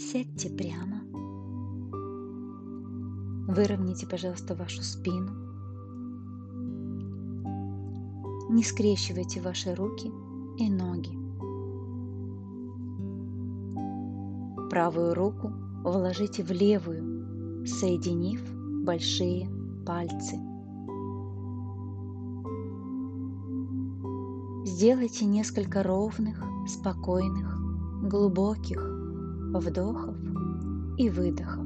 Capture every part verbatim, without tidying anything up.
Сядьте прямо. Выровняйте, пожалуйста, вашу спину. Не скрещивайте ваши руки и ноги. Правую руку вложите в левую, соединив большие пальцы. Сделайте несколько ровных, спокойных, глубоких вдохов и выдохов.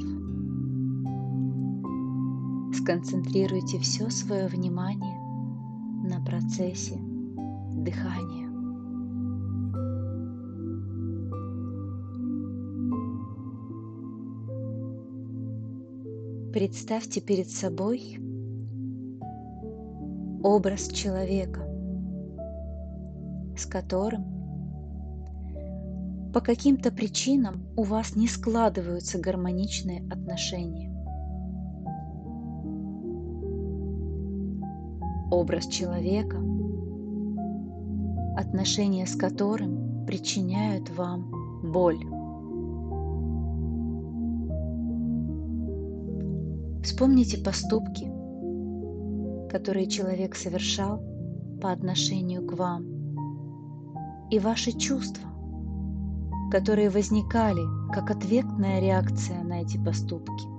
Сконцентрируйте все свое внимание на процессе дыхания. Представьте перед собой образ человека, с которым по каким-то причинам у вас не складываются гармоничные отношения. Образ человека, отношения с которым причиняют вам боль. Вспомните поступки, которые человек совершал по отношению к вам, и ваши чувства, которые возникали как ответная реакция на эти поступки.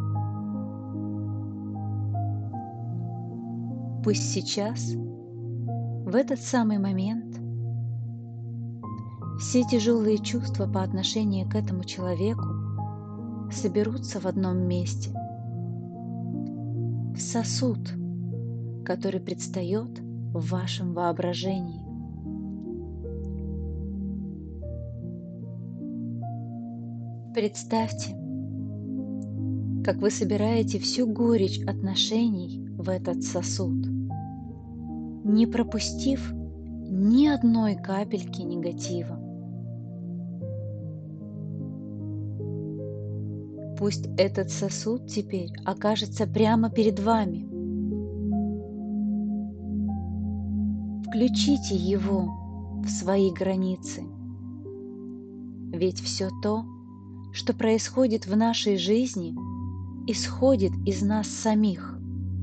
Пусть сейчас, в этот самый момент, все тяжелые чувства по отношению к этому человеку соберутся в одном месте, в сосуд, который предстает в вашем воображении. Представьте, как вы собираете всю горечь отношений в этот сосуд, не пропустив ни одной капельки негатива. Пусть этот сосуд теперь окажется прямо перед вами. Включите его в свои границы. Ведь все то, что происходит в нашей жизни, исходит из нас самих.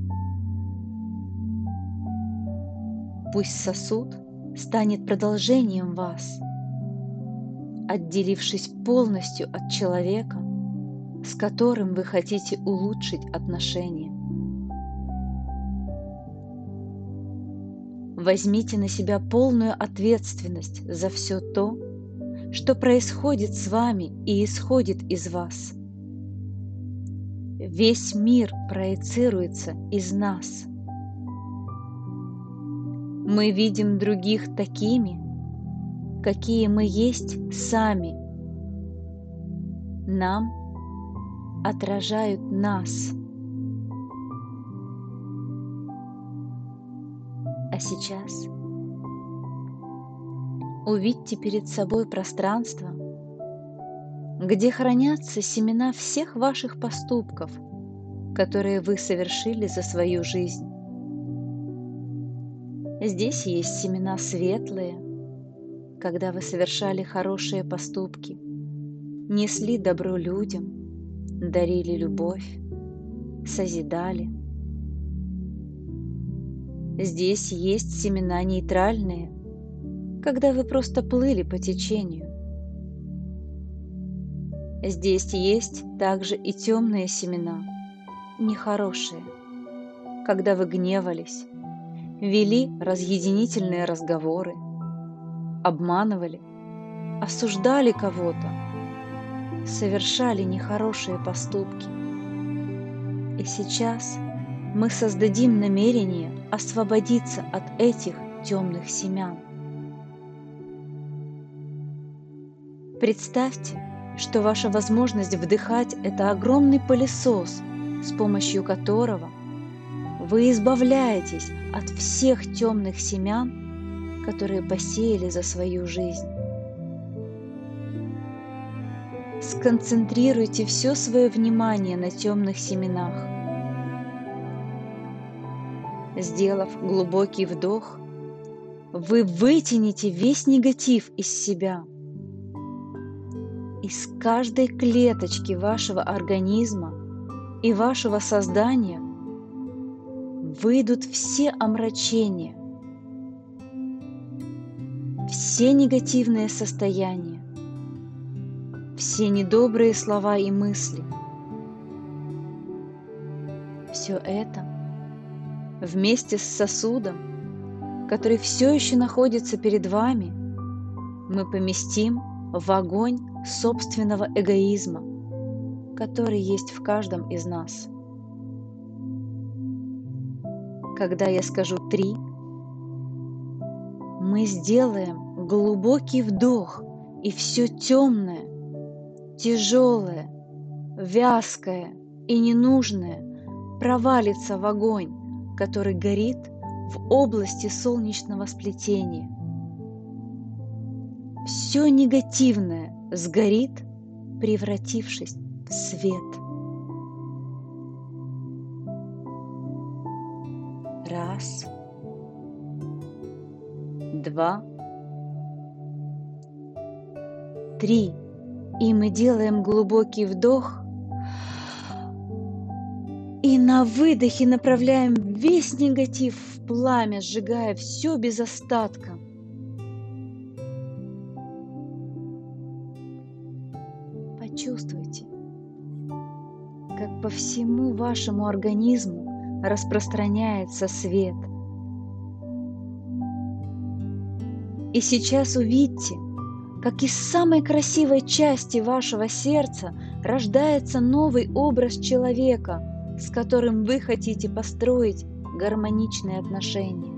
Пусть сосуд станет продолжением вас, отделившись полностью от человека, с которым вы хотите улучшить отношения. Возьмите на себя полную ответственность за все то, что происходит с вами и исходит из вас. Весь мир проецируется из нас. Мы видим других такими, какие мы есть сами. Нам отражают нас. А сейчас увидьте перед собой пространство, где хранятся семена всех ваших поступков, которые вы совершили за свою жизнь. Здесь есть семена светлые, когда вы совершали хорошие поступки, несли добро людям, дарили любовь, созидали. Здесь есть семена нейтральные, когда вы просто плыли по течению. Здесь есть также и темные семена, нехорошие, когда вы гневались, вели разъединительные разговоры, обманывали, осуждали кого-то, совершали нехорошие поступки. И сейчас мы создадим намерение освободиться от этих темных семян. Представьте, что ваша возможность вдыхать – это огромный пылесос, с помощью которого вы избавляетесь от всех темных семян, которые посеяли за свою жизнь. Сконцентрируйте все свое внимание на темных семенах. Сделав глубокий вдох, вы вытянете весь негатив из себя. из каждой клеточки вашего организма и вашего создания выйдут все омрачения, все негативные состояния, все недобрые слова и мысли. Все это вместе с сосудом, который все еще находится перед вами, мы поместим в огонь собственного эгоизма, который есть в каждом из нас. Когда я скажу «три», мы сделаем глубокий вдох, и все темное, тяжелое, вязкое и ненужное провалится в огонь, который горит в области солнечного сплетения. Все негативное сгорит, превратившись в свет. Раз, два, три. И мы делаем глубокий вдох. И на выдохе направляем весь негатив в пламя, сжигая все без остатка. Почувствуйте, как по всему вашему организму распространяется свет. И сейчас увидьте, как из самой красивой части вашего сердца рождается новый образ человека, с которым вы хотите построить гармоничные отношения.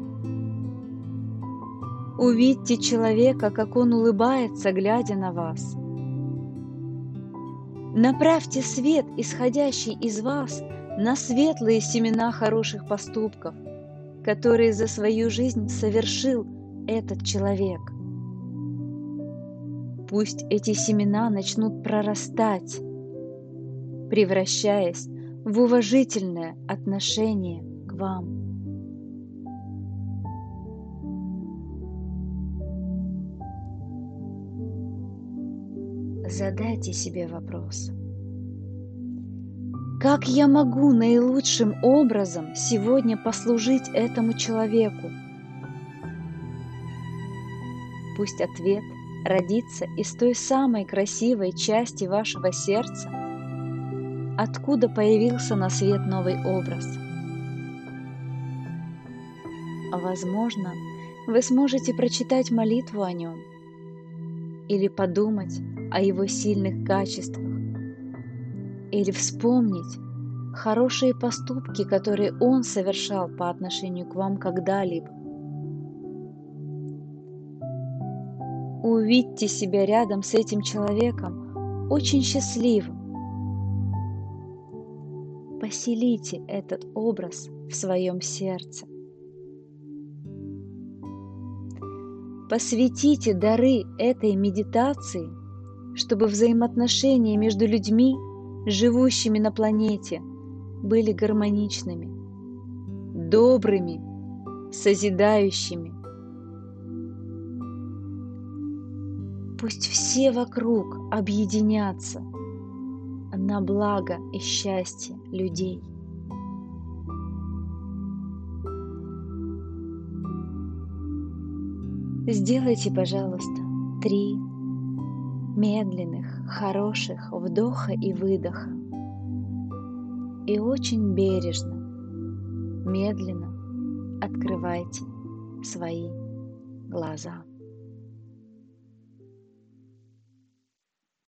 Увидьте человека, как он улыбается, глядя на вас. Направьте свет, исходящий из вас, на светлые семена хороших поступков, которые за свою жизнь совершил этот человек. Пусть эти семена начнут прорастать, превращаясь в уважительное отношение к вам. Задайте себе вопрос: как я могу наилучшим образом сегодня послужить этому человеку? Пусть ответ родится из той самой красивой части вашего сердца, откуда появился на свет новый образ. Возможно, вы сможете прочитать молитву о нем или подумать о его сильных качествах, или вспомнить хорошие поступки, которые он совершал по отношению к вам когда-либо. Увидьте себя рядом с этим человеком очень счастливым. Поселите этот образ в своем сердце. Посвятите дары этой медитации, чтобы взаимоотношения между людьми, живущими на планете, были гармоничными, добрыми, созидающими. Пусть все вокруг объединятся на благо и счастье людей. Сделайте, пожалуйста, три медленных, хороших вдоха и выдоха. И очень бережно, медленно открывайте свои глаза.